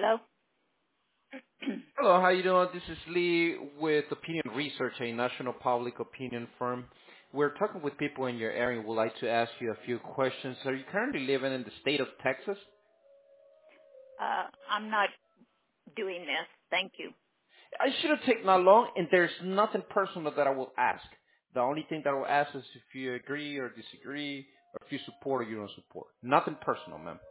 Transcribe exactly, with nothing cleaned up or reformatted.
Hello? Hello, how you doing? This is Lee with Opinion Research, a national public opinion firm. We're talking with people in your area. We'd like to ask you a few questions. Are you currently living in the state of Texas? uh, I'm not doing this. Thank you. I shouldn't take not long, and there's nothing personal that I will ask. The only thing that I will ask is if you agree or disagree, or if you support or you don't support. Nothing personal, ma'am.